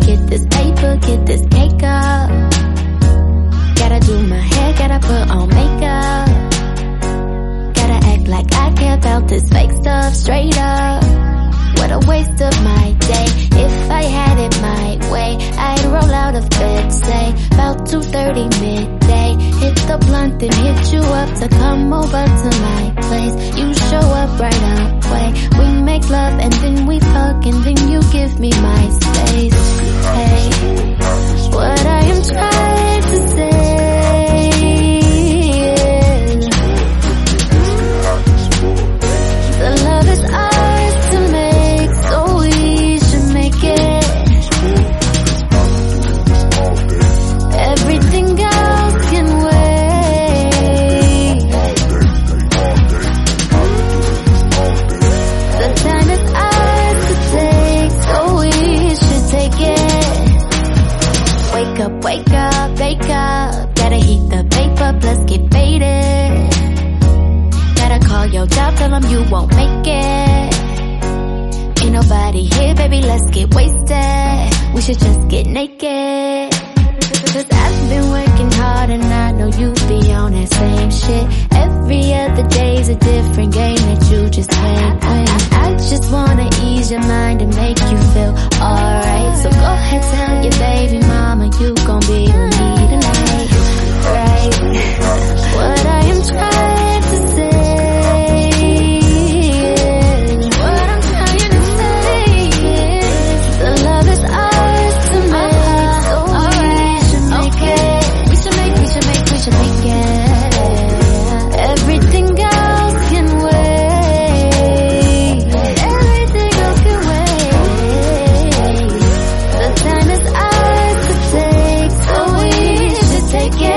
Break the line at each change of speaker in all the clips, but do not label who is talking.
get this paper, get this cake up. Gotta do my hair, gotta put on makeup. Gotta act like I care about this fake stuff, straight up. What a waste of my day. If I had it my way, I'd roll out of bed, say about 2:30 midday. Hit the blunt and hit you up to come over to my place. You show up right away. We make love and then we fuck and then you give me my space. Hey, what I am trying to say is the love is ours to make, so we should make it. Everything else can wait. The time is ours to take, so we should take it. Wake up, wake up, wake up. Gotta heat the paper, let's get faded. Gotta call your job, tell them you won't make it. Ain't nobody here, baby, let's get wasted. We should just get naked. Cause I've been working hard and I know you be on that same shit. Every other day's a different game that you just can't win. I just wanna ease your mind and make you feel alright. So go ahead, tell your baby mama you gon' be with me tonight, right? What I am trying to say is, what I'm trying to say is, the love is ours to make, so we should make it. We should make it. Everything else can wait. Everything else can wait. The time is ours to take, so we should take it.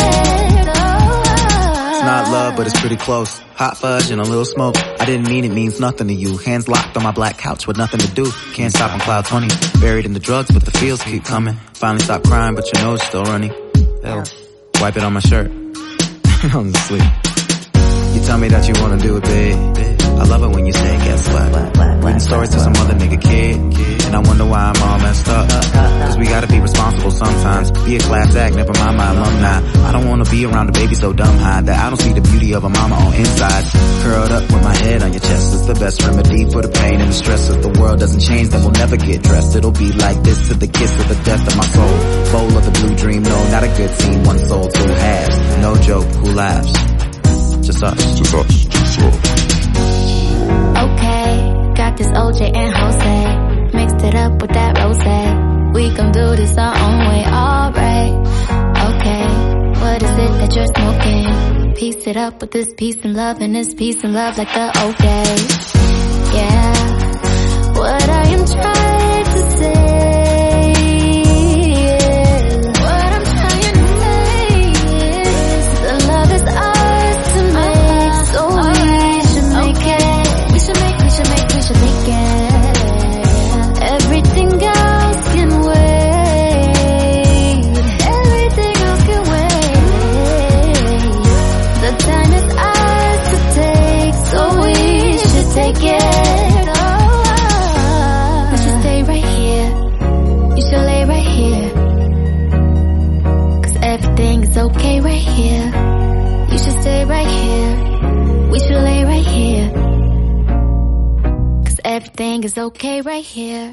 It's not love, but it's pretty close. Hot fudge and a little smoke. I didn't mean it means nothing to you. Hands locked on my black couch with nothing to do. Can't stop on cloud 20. Buried in the drugs, but the feels keep coming. Finally stopped crying, but your nose still running. Hell, wipe it on my shirt. I'm asleep. You tell me that you wanna do it big. I love it when you say guess what. Reading stories to some other nigga kid. And I wonder why I'm all messed up. Cause we gotta be responsible sometimes. Be a class act, never mind my alumni. I don't wanna be around a baby so dumb high that I don't see the beauty of a mama on inside. Curled up with my head on your chest is the best remedy for the pain and the stress. If the world doesn't change, then we'll never get dressed. It'll be like this to the kiss of the death of my soul. Bowl of the blue dream, no, not a good scene. One soul, two halves. No joke, who laughs? Just us. Just us. Just us.
Okay, got this OJ and Jose. Mixed it up with that rosé. We gon' do this our own way, alright. Okay, what is it that you're smoking? Piece it up with this peace and love, and this peace and love like the old days. Yeah, what I am trying to say. Everything else can wait. Everything else can wait. The time is ours to take, so we should take it. We should stay right here. You should lay right here. Cause everything is okay right here. You should stay right here. We should lay right here. Everything is okay right here.